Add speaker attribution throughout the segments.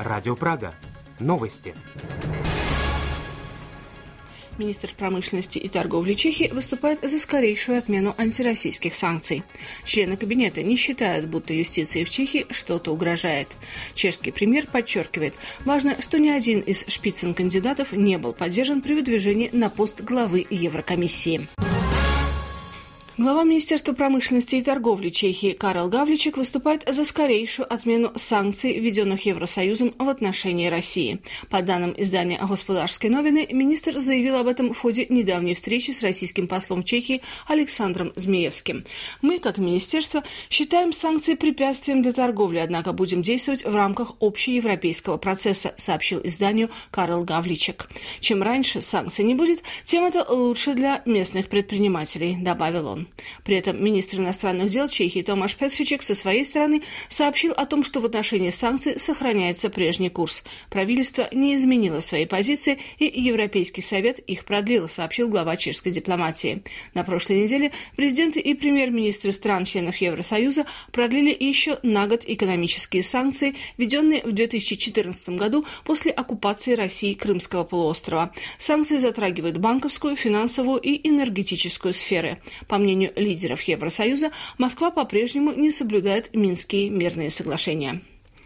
Speaker 1: Радио Прага. Новости.
Speaker 2: Министр промышленности и торговли Чехии выступает за скорейшую отмену антироссийских санкций. Члены кабинета не считают, будто юстиции в Чехии что-то угрожает. Чешский премьер подчеркивает, важно, что ни один из шпицен-кандидатов не был поддержан при выдвижении на пост главы Еврокомиссии. Глава Министерства промышленности и торговли Чехии Карел Гавличек выступает за скорейшую отмену санкций, введенных Евросоюзом в отношении России. По данным издания «Господарские новины», министр заявил об этом в ходе недавней встречи с российским послом Чехии Александром Змеевским. «Мы, как министерство, считаем санкции препятствием для торговли, однако будем действовать в рамках общеевропейского процесса», сообщил изданию Карел Гавличек. «Чем раньше санкций не будет, тем это лучше для местных предпринимателей», добавил он. При этом министр иностранных дел Чехии Томаш Петричек со своей стороны сообщил о том, что в отношении санкций сохраняется прежний курс. Правительство не изменило своей позиции, и Европейский совет их продлил, сообщил глава чешской дипломатии. На прошлой неделе президенты и премьер-министры стран-членов Евросоюза продлили еще на год экономические санкции, введенные в 2014 году после оккупации России Крымского полуострова. Санкции затрагивают банковскую, финансовую и энергетическую сферы. По мнению лидеров Евросоюза, Москва по-прежнему не соблюдает Минские мирные соглашения.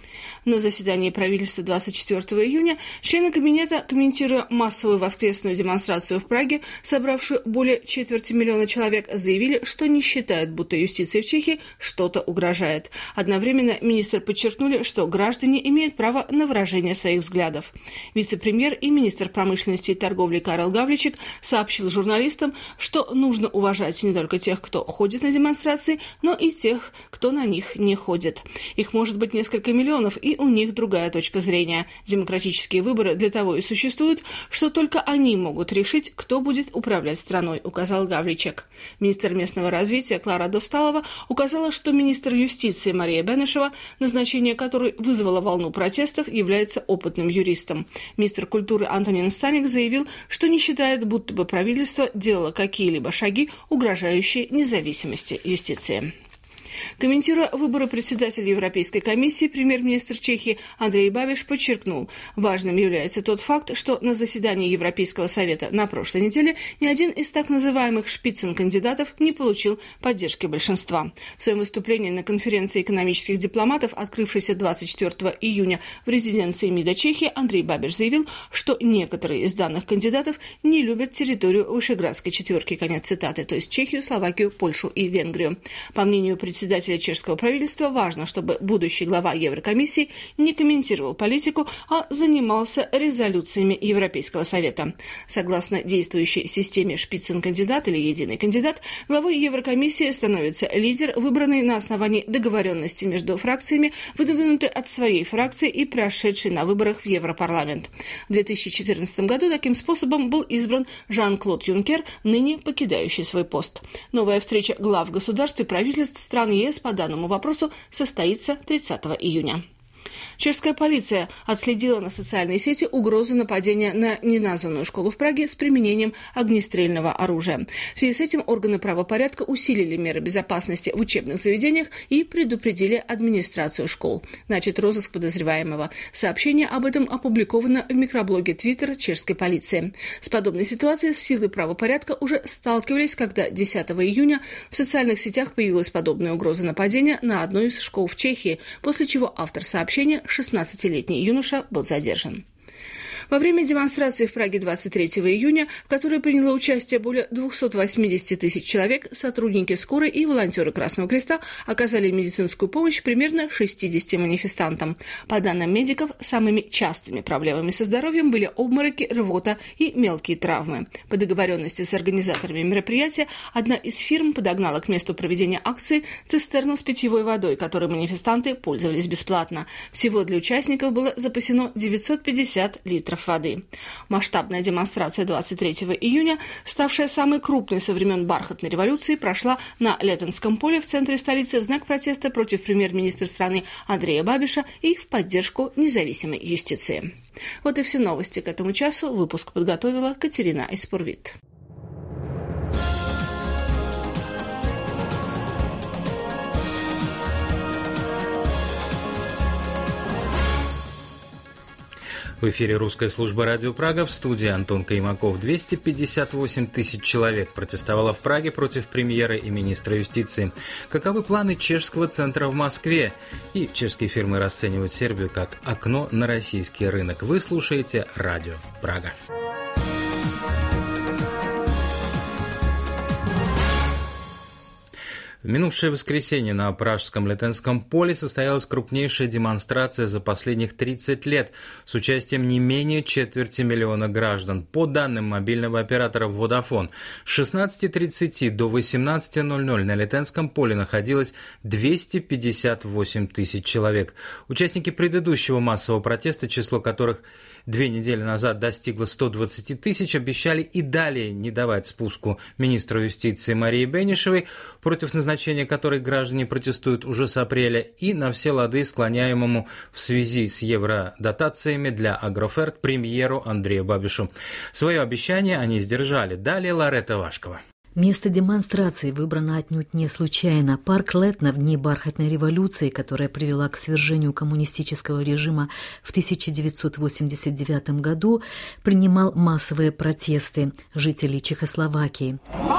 Speaker 2: На заседании правительства 24 июня члены кабинета, комментируя массовую воскресную демонстрацию в Праге, собравшую более 250 000 человек, заявили, что не считают, будто юстиции в Чехии что-то угрожает. Одновременно министры подчеркнули, что граждане имеют право на выражение своих взглядов. Вице-премьер и министр промышленности и торговли Карел Гавличек сообщил журналистам, что нужно уважать не только тех, кто ходит на демонстрации, но и тех, кто на них не ходит. Их может быть несколько миллионов, и у них другая точка зрения. Демократические выборы для того и существуют, что только они могут решить, кто будет управлять страной, указал Гавличек. Министр местного развития Клара Досталова указала, что министр юстиции Мария Бенешева, назначение которой вызвало волну протестов, является опытным юристом. Министр культуры Антонин Станик заявил, что не считает, будто бы правительство делало какие-либо шаги, угрожающие независимости юстиции. Комментируя выборы председателя Европейской комиссии, премьер-министр Чехии Андрей Бабиш подчеркнул, важным является тот факт, что на заседании Европейского совета на прошлой неделе ни один из так называемых шпицен-кандидатов не получил поддержки большинства. В своем выступлении на конференции экономических дипломатов, открывшейся 24 июня в резиденции МИДа Чехии, Андрей Бабиш заявил, что некоторые из данных кандидатов не любят территорию Вышеградской четверки, конец цитаты, то есть Чехию, Словакию, Польшу и Венгрию. По мнению председателя чешского правительства, важно, чтобы будущий глава Еврокомиссии не комментировал политику, а занимался резолюциями Европейского совета. Согласно действующей системе шпицен-кандидат или единый кандидат, главой Еврокомиссии становится лидер, выбранный на основании договоренности между фракциями, выдвинутый от своей фракции и прошедший на выборах в Европарламент. В 2014 году таким способом был избран Жан-Клод Юнкер, ныне покидающий свой пост. Новая встреча глав государств и правительств стран ЕС по данному вопросу состоится 30 июня. Чешская полиция отследила на социальной сети угрозу нападения на неназванную школу в Праге с применением огнестрельного оружия. В связи с этим органы правопорядка усилили меры безопасности в учебных заведениях и предупредили администрацию школ. Начат розыск подозреваемого. Сообщение об этом опубликовано в микроблоге Twitter чешской полиции. С подобной ситуацией силы правопорядка уже сталкивались, когда 10 июня в социальных сетях появилась подобная угроза нападения на одну из школ в Чехии, после чего автор сообщения, 16-летний юноша, был задержан. Во время демонстрации в Праге 23 июня, в которой приняло участие более 280 000 человек, сотрудники скорой и волонтеры Красного Креста оказали медицинскую помощь примерно 60 манифестантам. По данным медиков, самыми частыми проблемами со здоровьем были обмороки, рвота и мелкие травмы. По договоренности с организаторами мероприятия, одна из фирм подогнала к месту проведения акции цистерну с питьевой водой, которой манифестанты пользовались бесплатно. Всего для участников было запасено 950 литров воды. Масштабная демонстрация 23 июня, ставшая самой крупной со времен бархатной революции, прошла на Летенском поле в центре столицы в знак протеста против премьер-министра страны Андрея Бабиша и в поддержку независимой юстиции. Вот и все новости к этому часу. Выпуск подготовила Катерина Испурвит.
Speaker 3: В эфире русская служба «Радио Прага», в студии Антон Каймаков. 258 тысяч человек протестовало в Праге против премьера и министра юстиции. Каковы планы чешского центра в Москве? И чешские фирмы расценивают Сербию как окно на российский рынок. Вы слушаете «Радио Прага». В минувшее воскресенье на Пражском Летенском поле состоялась крупнейшая демонстрация за последних 30 лет с участием не менее 250 000 граждан. По данным мобильного оператора Vodafone, с 16:30 до 18:00 на Летенском поле находилось 258 тысяч человек. Участники предыдущего массового протеста, число которых 2 недели назад достигло 120 тысяч, обещали и далее не давать спуску министру юстиции Марии Бенишевой, против назначения которой граждане протестуют уже с апреля, и на все лады склоняемому в связи с евродотациями для Агроферт премьеру Андрею Бабишу. Свое обещание они сдержали. Далее Ларета Вашкова.
Speaker 4: Место демонстрации выбрано отнюдь не случайно. Парк Летна в дни бархатной революции, которая привела к свержению коммунистического режима в 1989 году, принимал массовые протесты жителей Чехословакии.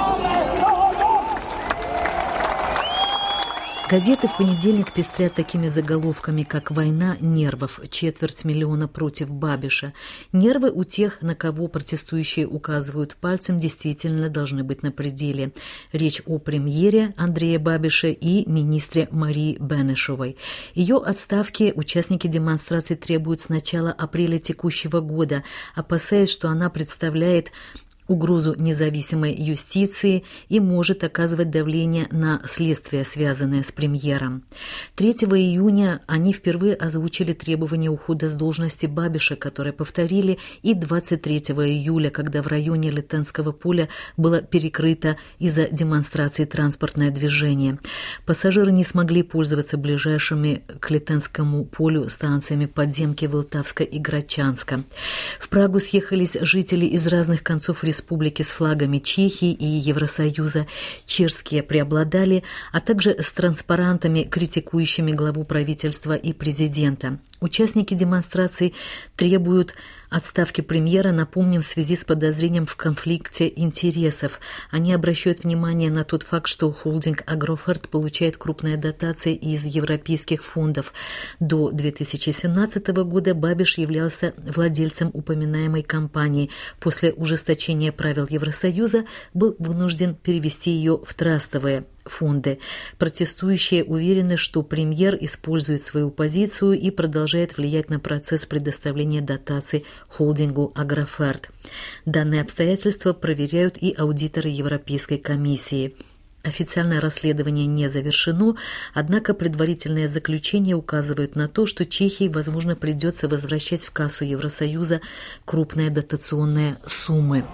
Speaker 4: Газеты в понедельник пестрят такими заголовками, как «Война нервов. 250 000 против Бабиша». Нервы у тех, на кого протестующие указывают пальцем, действительно должны быть на пределе. Речь о премьере Андрея Бабиша и министре Марии Бенишевой. Ее отставки участники демонстрации требуют с начала апреля текущего года, опасаясь, что она представляет угрозу независимой юстиции и может оказывать давление на следствие, связанное с премьером. 3 июня они впервые озвучили требования ухода с должности Бабиша, которые повторили и 23 июля, когда в районе Летенского поля было перекрыто из-за демонстрации транспортное движение. Пассажиры не смогли пользоваться ближайшими к Летенскому полю станциями подземки Вилтавска и Грачанска. В Прагу съехались жители из разных концов республики с флагами Чехии и Евросоюза. Чешские преобладали, а также с транспарантами, критикующими главу правительства и президента. Участники демонстраций требуют отставки премьера, напомним, в связи с подозрением в конфликте интересов. Они обращают внимание на тот факт, что холдинг Агроферт получает крупные дотации из европейских фондов. До 2017 года Бабиш являлся владельцем упоминаемой компании. После ужесточения правил Евросоюза был вынужден перевести ее в трастовые фонды. Протестующие уверены, что премьер использует свою позицию и продолжает влиять на процесс предоставления дотаций холдингу Агроферт. Данные обстоятельства проверяют и аудиторы Европейской комиссии. Официальное расследование не завершено, однако предварительные заключения указывают на то, что Чехии, возможно, придется возвращать в кассу Евросоюза крупные дотационные суммы.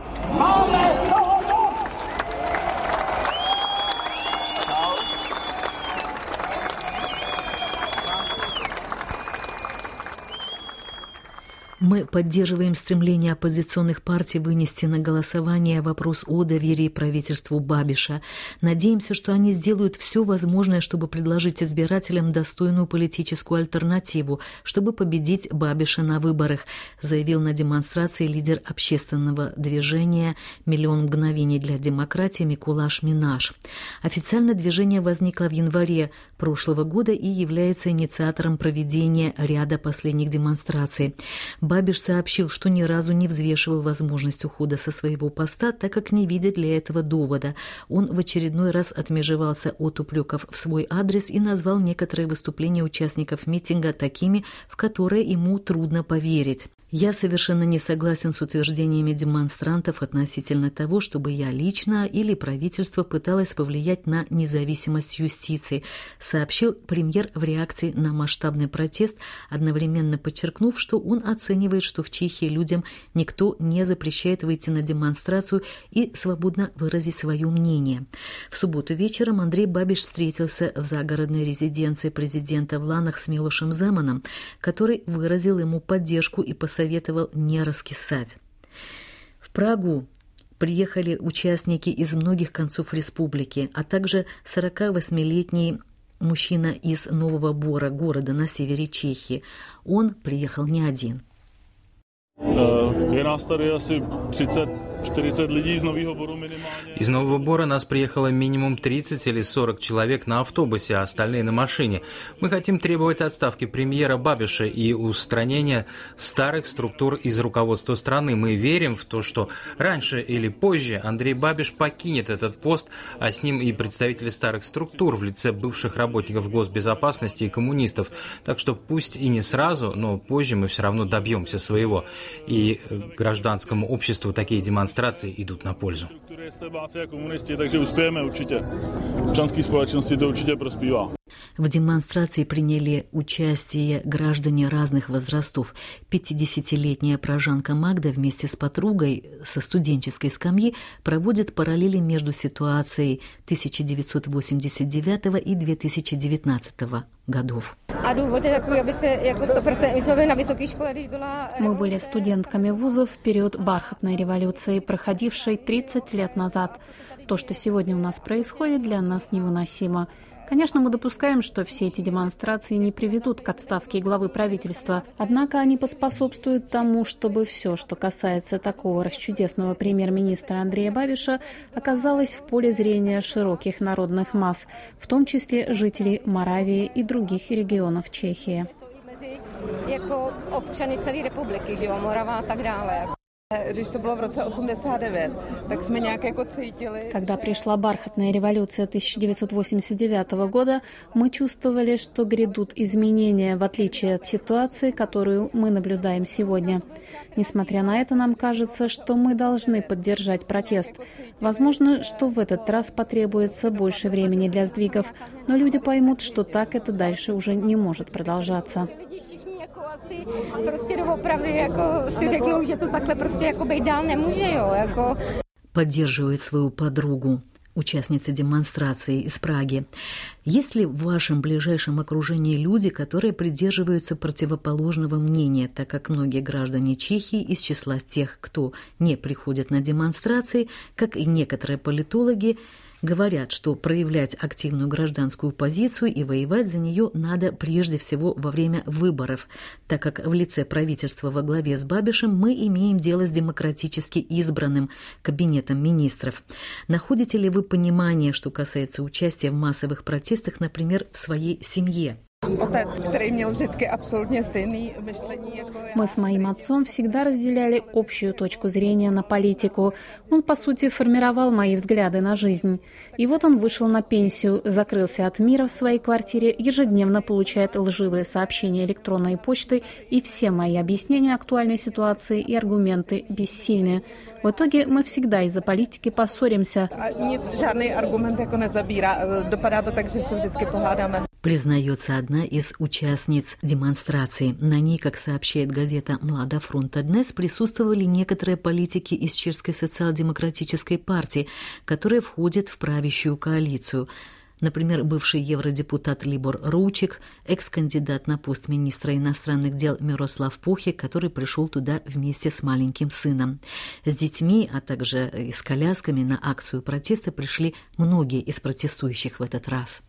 Speaker 4: Мы поддерживаем стремление оппозиционных партий вынести на голосование вопрос о доверии правительству Бабиша. Надеемся, что они сделают все возможное, чтобы предложить избирателям достойную политическую альтернативу, чтобы победить Бабиша на выборах, заявил на демонстрации лидер общественного движения «Миллион мгновений для демократии» Микулаш Минаш. Официально движение возникло в январе прошлого года и является инициатором проведения ряда последних демонстраций. Бабиш сообщил, что ни разу не взвешивал возможность ухода со своего поста, так как не видит для этого довода. Он в очередной раз отмежевался от упреков в свой адрес и назвал некоторые выступления участников митинга такими, в которые ему трудно поверить. «Я совершенно не согласен с утверждениями демонстрантов относительно того, чтобы я лично или правительство пыталось повлиять на независимость юстиции», сообщил премьер в реакции на масштабный протест, одновременно подчеркнув, что он оценивает, что в Чехии людям никто не запрещает выйти на демонстрацию и свободно выразить свое мнение. В субботу вечером Андрей Бабиш встретился в загородной резиденции президента в Ланах с Милошем Земаном, который выразил ему поддержку и посоветовал не раскисать. В Прагу приехали участники из многих концов республики, а также 48-летний мужчина из Нового Бора, города на севере Чехии. Он приехал не один.
Speaker 3: Из Нового Бора нас приехало минимум 30 или 40 человек на автобусе, а остальные на машине. Мы хотим требовать отставки премьера Бабиша и устранения старых структур из руководства страны. Мы верим в то, что раньше или позже Андрей Бабиш покинет этот пост, а с ним и представители старых структур в лице бывших работников госбезопасности и коммунистов. Так что пусть и не сразу, но позже мы все равно добьемся своего. И гражданскому обществу такие демонстрации идут на пользу.
Speaker 4: В демонстрации приняли участие граждане разных возрастов. 50-летняя прожанка Магда вместе с подругой со студенческой скамьи проводит параллели между ситуацией 1989 и 2019 годов.
Speaker 5: Мы были студентками вузов в период бархатной революции, проходившей 30 лет назад. То, что сегодня у нас происходит, для нас невыносимо. Конечно, мы допускаем, что все эти демонстрации не приведут к отставке главы правительства, однако они поспособствуют тому, чтобы все, что касается такого расчудесного премьер-министра Андрея Бабиша, оказалось в поле зрения широких народных масс, в том числе жителей Моравии и других регионов Чехии. Когда пришла бархатная революция 1989 года, мы чувствовали, что грядут изменения, в отличие от ситуации, которую мы наблюдаем сегодня. Несмотря на это, нам кажется, что мы должны поддержать протест. Возможно, что в этот раз потребуется больше времени для сдвигов, но люди поймут, что так это дальше уже не может продолжаться.
Speaker 4: Поддерживает свою подругу участница демонстрации из Праги. Есть ли в вашем ближайшем окружении люди, которые придерживаются противоположного мнения, так как многие граждане Чехии из числа тех, кто не приходит на демонстрации, как и некоторые политологи, говорят, что проявлять активную гражданскую позицию и воевать за нее надо прежде всего во время выборов, так как в лице правительства во главе с Бабишем мы имеем дело с демократически избранным кабинетом министров. Находите ли вы понимание, что касается участия в массовых протестах, например, в своей семье?
Speaker 5: Мы с моим отцом всегда разделяли общую точку зрения на политику. Он, по сути, формировал мои взгляды на жизнь. И вот он вышел на пенсию, закрылся от мира в своей квартире, ежедневно получает лживые сообщения электронной почты, и все мои объяснения актуальной ситуации и аргументы бессильны. В итоге мы всегда из-за политики поссоримся.
Speaker 4: Признается одна из участниц демонстрации. На ней, как сообщает газета «Млада Фронта Днес», присутствовали некоторые политики из Чешской социал-демократической партии, которые входят в правящую коалицию. Например, бывший евродепутат Либор Ручик, экс-кандидат на пост министра иностранных дел Мирослав Похи, который пришел туда вместе с маленьким сыном. С детьми, а также и с колясками на акцию протеста пришли многие из протестующих в этот раз.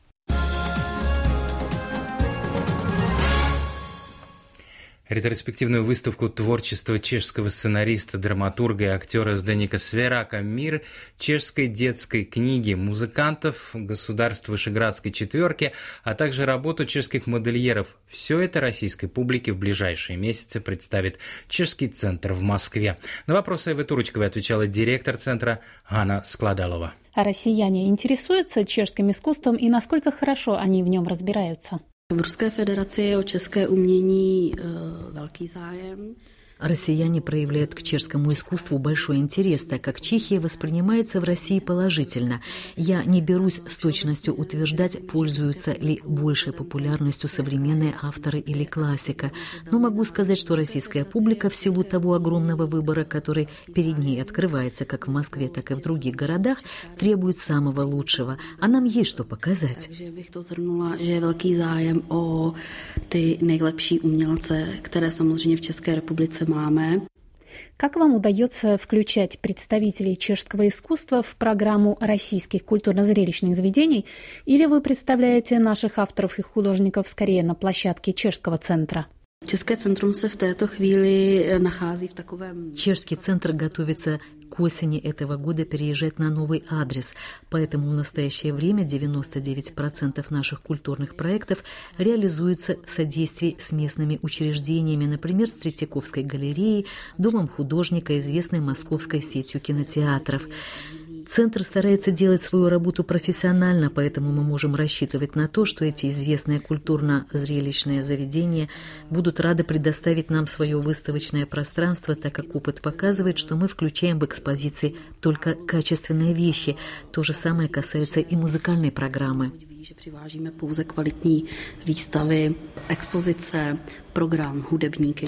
Speaker 3: Ретроспективную выставку творчества чешского сценариста, драматурга и актера Зdeneka Svěráka «Мир» чешской детской книги музыкантов, государств Вышеградской четверки, а также работу чешских модельеров. Все это российской публике в ближайшие месяцы представит Чешский центр в Москве. На вопросы Эвы Турочковой отвечала директор центра Ганна Skladalova.
Speaker 5: А россияне интересуются чешским искусством и насколько хорошо они в нем разбираются?
Speaker 6: V Ruské federaci je o české umění velký zájem.
Speaker 4: Россияне проявляют к чешскому искусству большой интерес, так как Чехия воспринимается в России положительно. Я не берусь с точностью утверждать, пользуются ли большей популярностью современные авторы или классика, но могу сказать, что российская публика в силу того огромного выбора, который перед ней открывается как в Москве, так и в других городах, требует самого лучшего, а нам есть что показать.
Speaker 6: Takže bych to zhrnula, že je velký zájem o ty nejlepší umělce, které samozřejmě v České republice máme.
Speaker 5: Как вам удается включать представителей чешского искусства в программу российских культурно-зрелищных заведений, или вы представляете наших авторов и художников скорее на площадке чешского центра?
Speaker 6: České centrum se v této chvíli nachází в takovém...
Speaker 4: Чешский центр готовится к осени этого года переезжать на новый адрес, поэтому в настоящее время 99% наших культурных проектов реализуются в содействии с местными учреждениями, например, с Третьяковской галереей, Домом художника, известной московской сетью кинотеатров. Центр старается делать свою работу профессионально, поэтому мы можем рассчитывать на то, что эти известные культурно-зрелищные заведения будут рады предоставить нам свое выставочное пространство, так как опыт показывает, что мы включаем в экспозиции только качественные вещи. То же самое касается и музыкальной программы.
Speaker 6: Že přivážíme pouze kvalitní výstavy, expozice, program, hudebníky.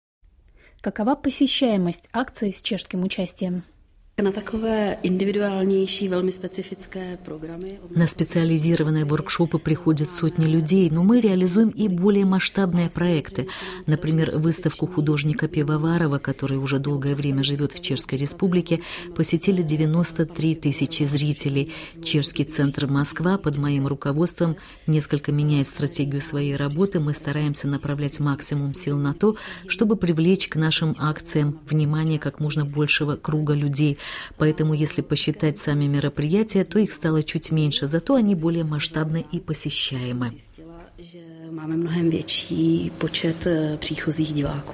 Speaker 5: Какова посещаемость акций с чешским участием?
Speaker 6: На такové индивидуальнейшие, velmi специфические программы.
Speaker 4: На специализированные воркшопы приходят сотни людей, но мы реализуем и более масштабные проекты. Например, выставку художника Пивоварова, который уже долгое время живет в Чешской Республике, посетили 93 тысячи зрителей. Чешский центр Москва под моим руководством несколько меняет стратегию своей работы. Мы стараемся направлять максимум сил на то, чтобы привлечь к нашим акциям внимание как можно большего круга людей. Поэтому, если посчитать сами мероприятия, то их стало чуть меньше, зато они более масштабны и посещаемы.
Speaker 6: Máme mnohem větší počet příchozích diváků.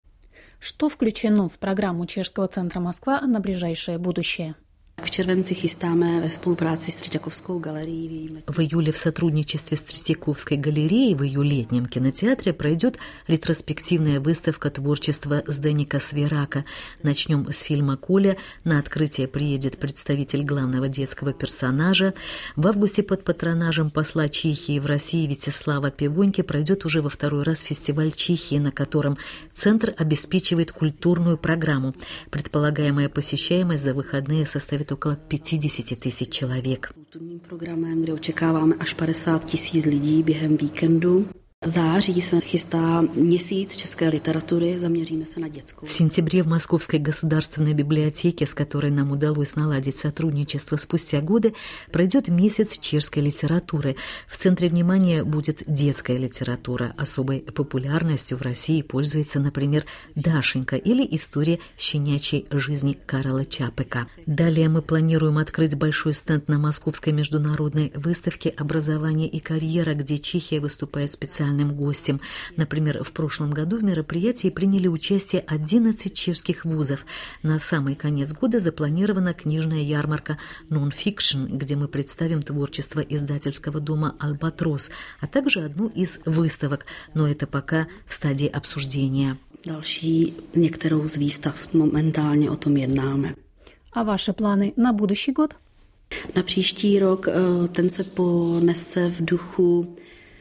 Speaker 5: Что включено в программу Чешского центра Москва на ближайшее будущее?
Speaker 6: В červenci chystáme ve spolupráci s Tretьяковskou galerií.
Speaker 4: В июле в сотрудничестве с Третьяковской галереей в ее летнем кинотеатре пройдет ретроспективная выставка творчества Зdeneka Свирака. Начнем с фильма «Коля». На открытие приедет представитель главного детского персонажа. В августе под патронажем посла Чехии в России Вячеслава Пивоньки пройдет уже во второй раз фестиваль Чехии, на котором Центр обеспечивает культурную программу. Предполагаемая посещаемость за выходные составит около 50 тысяч человек.
Speaker 6: Kulturním programem, kde očekáváme až 50 000 lidí během víkendu. V září se chystá měsíc české literatury, zaměříme se na dětskou.
Speaker 4: В сентябре в Московской государственной библиотеке, с которой нам удалось наладить сотрудничество спустя годы, пройдет месяц чешской литературы. В центре внимания будет детская литература. Особой популярностью в России пользуется, например, «Дашенька» или «История щенячьей жизни» Карла Чапека. Далее мы планируем открыть большой стенд на Московской международной выставке «Образование и карьера», где Чехия выступает специальным гостем. Например, в прошлом году в мероприятии приняли участие 11 чешских вузов. На самый конец года запланирована книжная ярмарка «Non-Fiction», где мы представим творчество издательского дома «Альбатрос», а также одну из выставок, но это пока в стадии обсуждения.
Speaker 6: Další některou z výstav momentálně o tom jednáme.
Speaker 5: А ваши планы на будущий год?
Speaker 6: Na příští rok ten se ponese v duchu.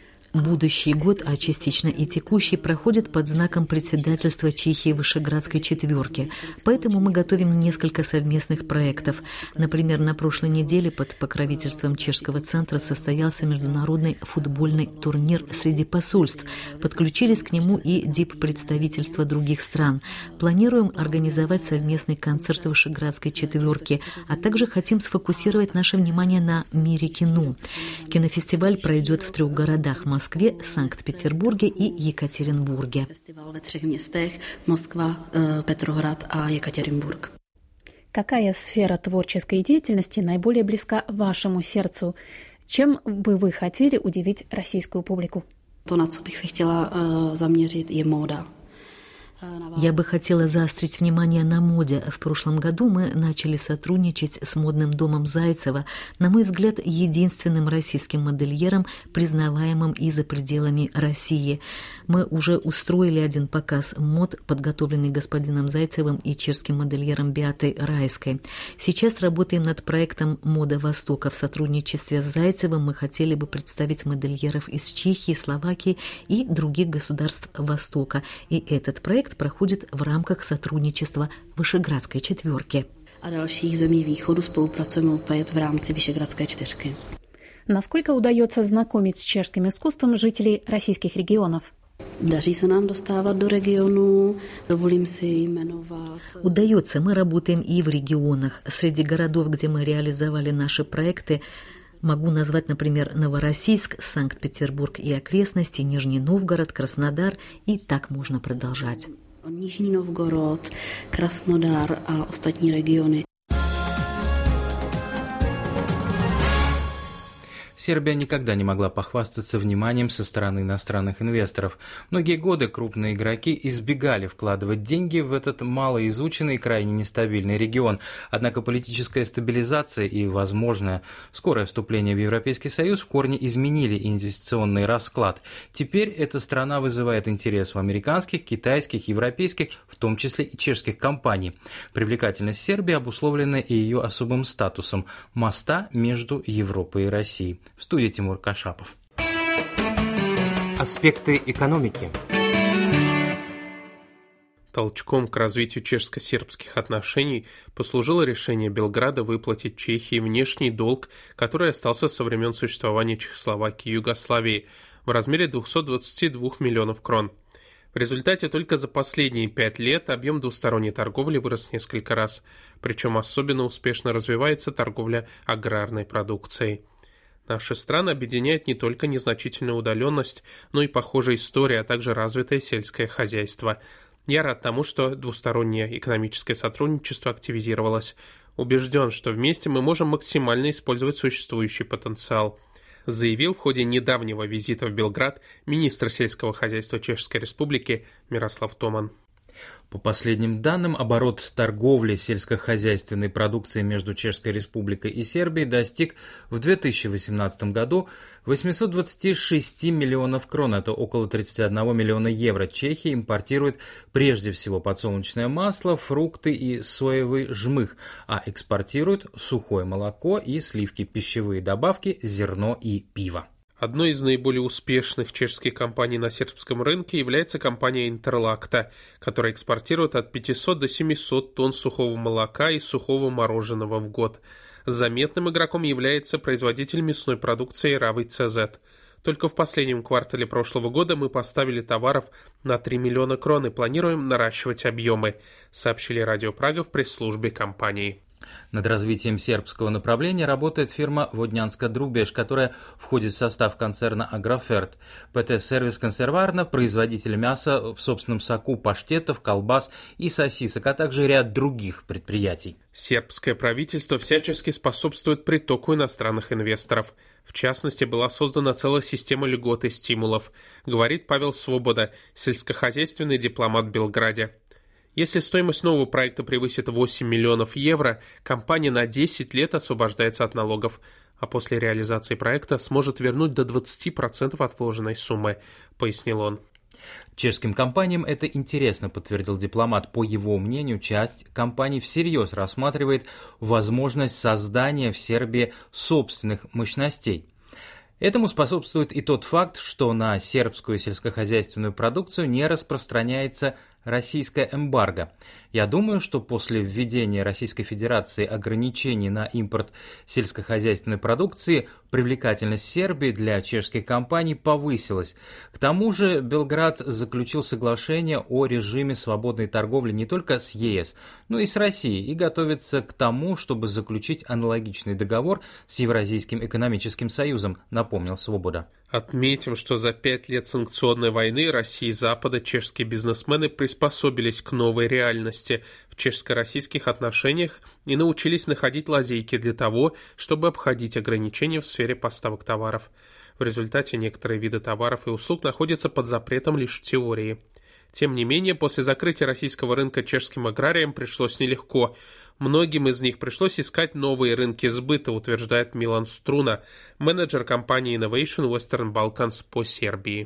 Speaker 4: Будущий год, а частично и текущий, проходит под знаком председательства Чехии в Вышеградской четверке. Поэтому мы готовим несколько совместных проектов. Например, на прошлой неделе под покровительством Чешского центра состоялся международный футбольный турнир среди посольств. Подключились к нему и диппредставительства других стран. Планируем организовать совместный концерт в Вышеградской четверке, а также хотим сфокусировать наше внимание на мире кино. Кинофестиваль пройдет в 3 городах – Москве, Санкт-Петербурге и Екатеринбурге.
Speaker 6: Фестиваль в 3 местах – Москва, Петроград и Екатеринбург.
Speaker 5: Какая сфера творческой деятельности наиболее близка вашему сердцу? Чем бы вы хотели удивить российскую публику?
Speaker 6: To, na co bych se chtěla zaměřit, je móda.
Speaker 4: Я бы хотела заострить внимание на моде. В прошлом году мы начали сотрудничать с модным домом Зайцева, на мой взгляд, единственным российским модельером, признаваемым и за пределами России. Мы уже устроили один показ мод, подготовленный господином Зайцевым и чешским модельером Беатой Райской. Сейчас работаем над проектом «Мода Востока». В сотрудничестве с Зайцевым мы хотели бы представить модельеров из Чехии, Словакии и других государств Востока. И этот проект проходит в рамках сотрудничества Вышеградской четверки.
Speaker 6: A dalších zemí východu spolupracujeme opět v rámci Vyšehradské čtyřky.
Speaker 5: Насколько удается знакомить с чешским искусством жителей российских регионов?
Speaker 6: Daří se nám dostávat do regionu, dovolím si jmenovat.
Speaker 4: Удается, мы работаем и в регионах. Среди городов, где мы реализовали наши проекты, Могу назвать, например, Новороссийск, Санкт-Петербург и окрестности, Нижний Новгород, Краснодар, и так можно продолжать.
Speaker 6: Нижний Новгород, Краснодар a ostatní regiony.
Speaker 3: Сербия никогда не могла похвастаться вниманием со стороны иностранных инвесторов. Многие годы крупные игроки избегали вкладывать деньги в этот малоизученный и крайне нестабильный регион. Однако политическая стабилизация и возможное скорое вступление в Европейский Союз в корне изменили инвестиционный расклад. Теперь эта страна вызывает интерес у американских, китайских, европейских, в том числе и чешских компаний. Привлекательность Сербии обусловлена и ее особым статусом – моста между Европой и Россией. В студии Тимур Кашапов.
Speaker 1: Аспекты экономики.
Speaker 7: Толчком к развитию чешско-сербских отношений послужило решение Белграда выплатить Чехии внешний долг, который остался со времен существования Чехословакии и Югославии, в размере 222 миллионов крон. В результате только за последние 5 лет объем двусторонней торговли вырос несколько раз, причем особенно успешно развивается торговля аграрной продукцией. Наши страны объединяет не только незначительная удаленность, но и похожая история, а также развитое сельское хозяйство. Я рад тому, что двустороннее экономическое сотрудничество активизировалось. Убежден, что вместе мы можем максимально использовать существующий потенциал, заявил в ходе недавнего визита в Белград министр сельского хозяйства Чешской Республики Мирослав Томан.
Speaker 3: По последним данным, оборот торговли сельскохозяйственной продукцией между Чешской Республикой и Сербией достиг в 2018 году 826 миллионов крон, это около 31 миллиона евро. Чехия импортирует прежде всего подсолнечное масло, фрукты и соевый жмых, а экспортирует сухое молоко и сливки, пищевые добавки, зерно и пиво.
Speaker 7: Одной из наиболее успешных чешских компаний на сербском рынке является компания Интерлакта, которая экспортирует от 500 до 700 тонн сухого молока и сухого мороженого в год. Заметным игроком является производитель мясной продукции Равый ЦЗ. Только в последнем квартале прошлого года мы поставили товаров на 3 миллиона крон и планируем наращивать объемы, сообщили Радио Прага в пресс-службе компании.
Speaker 3: Над развитием сербского направления работает фирма Воднянска Друбеш, которая входит в состав концерна Агроферт. ПТ Сервис Консерварна, производитель мяса в собственном соку, паштетов, колбас и сосисок, а также ряд других предприятий.
Speaker 7: Сербское правительство всячески способствует притоку иностранных инвесторов. В частности, была создана целая система льгот и стимулов, говорит Павел Свобода, сельскохозяйственный дипломат в Белграде. Если стоимость нового проекта превысит 8 миллионов евро, компания на 10 лет освобождается от налогов, а после реализации проекта сможет вернуть до 20% от вложенной суммы, пояснил он.
Speaker 3: Чешским компаниям это интересно, подтвердил дипломат. По его мнению, часть компаний всерьез рассматривает возможность создания в Сербии собственных мощностей. Этому способствует и тот факт, что на сербскую сельскохозяйственную продукцию не распространяется российское эмбарго. Я думаю, что после введения Российской Федерации ограничений на импорт сельскохозяйственной продукции привлекательность Сербии для чешских компаний повысилась. К тому же Белград заключил соглашение о режиме свободной торговли не только с ЕС, но и с Россией и готовится к тому, чтобы заключить аналогичный договор с Евразийским экономическим союзом, напомнил Свобода.
Speaker 7: Отметим, что за 5 лет санкционной войны России и Запада чешские бизнесмены приспособились к новой реальности в чешско-российских отношениях и научились находить лазейки для того, чтобы обходить ограничения в сфере поставок товаров. В результате некоторые виды товаров и услуг находятся под запретом лишь в теории. Тем не менее, после закрытия российского рынка чешским аграриям пришлось нелегко. Многим из них пришлось искать новые рынки сбыта, утверждает Милан Струна, менеджер компании Innovation Western Balkans по Сербии.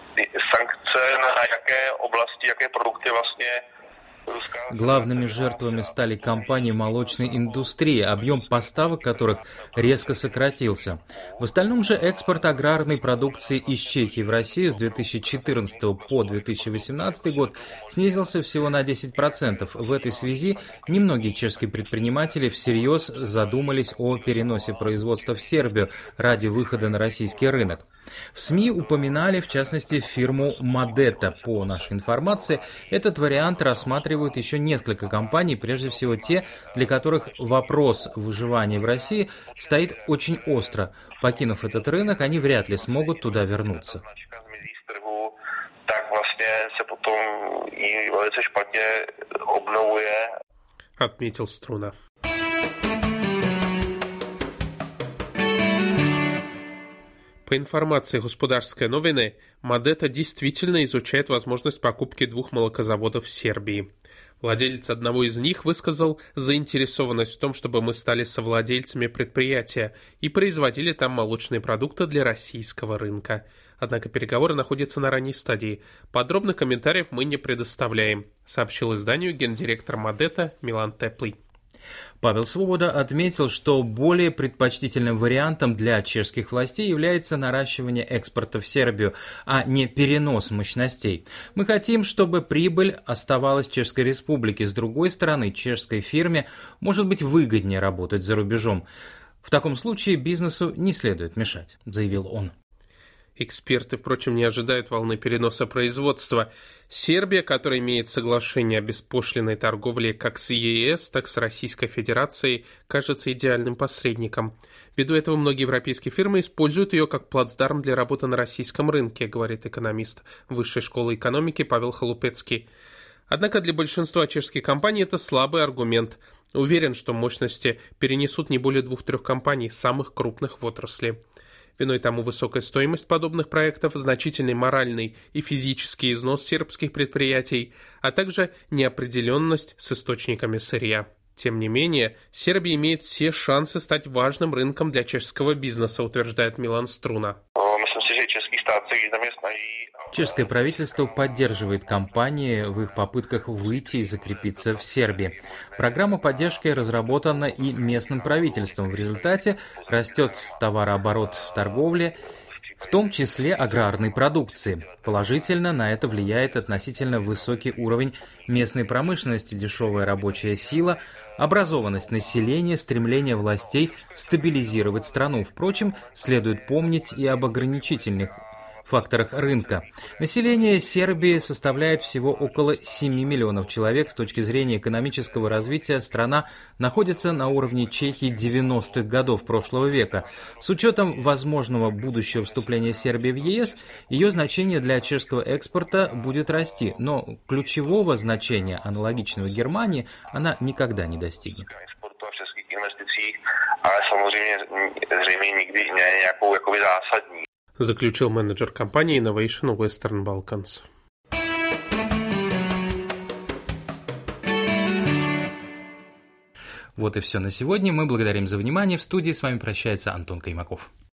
Speaker 3: Главными жертвами стали компании молочной индустрии, объем поставок которых резко сократился. В остальном же экспорт аграрной продукции из Чехии в Россию с 2014 по 2018 год снизился всего на 10%. В этой связи немногие чешские предприниматели всерьез задумались о переносе производства в Сербию ради выхода на российский рынок. В СМИ упоминали, в частности, фирму Модета. По нашей информации, этот вариант рассматривают еще несколько компаний, прежде всего те, для которых вопрос выживания в России стоит очень остро. Покинув этот рынок, они вряд ли смогут туда вернуться.
Speaker 7: Отметил Струна. По информации «Господарской новины», Модета действительно изучает возможность покупки 2 молокозаводов в Сербии. Владелец одного из них высказал заинтересованность в том, чтобы мы стали совладельцами предприятия и производили там молочные продукты для российского рынка. Однако переговоры находятся на ранней стадии. Подробных комментариев мы не предоставляем, сообщил изданию гендиректор Модета Милан Теплый.
Speaker 3: Павел Свобода отметил, что более предпочтительным вариантом для чешских властей является наращивание экспорта в Сербию, а не перенос мощностей. Мы хотим, чтобы прибыль оставалась в Чешской Республике. С другой стороны, чешской фирме может быть выгоднее работать за рубежом. В таком случае бизнесу не следует мешать, заявил он.
Speaker 7: Эксперты, впрочем, не ожидают волны переноса производства. Сербия, которая имеет соглашение о беспошлинной торговле как с ЕС, так и с Российской Федерацией, кажется идеальным посредником. Ввиду этого многие европейские фирмы используют ее как плацдарм для работы на российском рынке, говорит экономист Высшей школы экономики Павел Халупецкий. Однако для большинства чешских компаний это слабый аргумент. Уверен, что мощности перенесут не более 2-3 компаний, самых крупных в отрасли. Виной тому высокая стоимость подобных проектов, значительный моральный и физический износ сербских предприятий, а также неопределенность с источниками сырья. Тем не менее, Сербия имеет все шансы стать важным рынком для чешского бизнеса, утверждает Милан Струна.
Speaker 3: Чешское правительство поддерживает компании в их попытках выйти и закрепиться в Сербии. Программа поддержки разработана и местным правительством. В результате растет товарооборот в торговле, в том числе аграрной продукции. Положительно на это влияет относительно высокий уровень местной промышленности, дешевая рабочая сила, образованность населения, стремление властей стабилизировать страну. Впрочем, следует помнить и об ограничительных факторах рынка. Население Сербии составляет всего около 7 миллионов человек. С точки зрения экономического развития страна находится на уровне Чехии 90-х годов прошлого века. С учетом возможного будущего вступления Сербии в ЕС, ее значение для чешского экспорта будет расти, но ключевого значения, аналогичного Германии, она никогда не достигнет.
Speaker 7: Заключил менеджер компании Innovation Western Balkans.
Speaker 3: Вот и все на сегодня. Мы благодарим за внимание. В студии с вами прощается Антон Каймаков.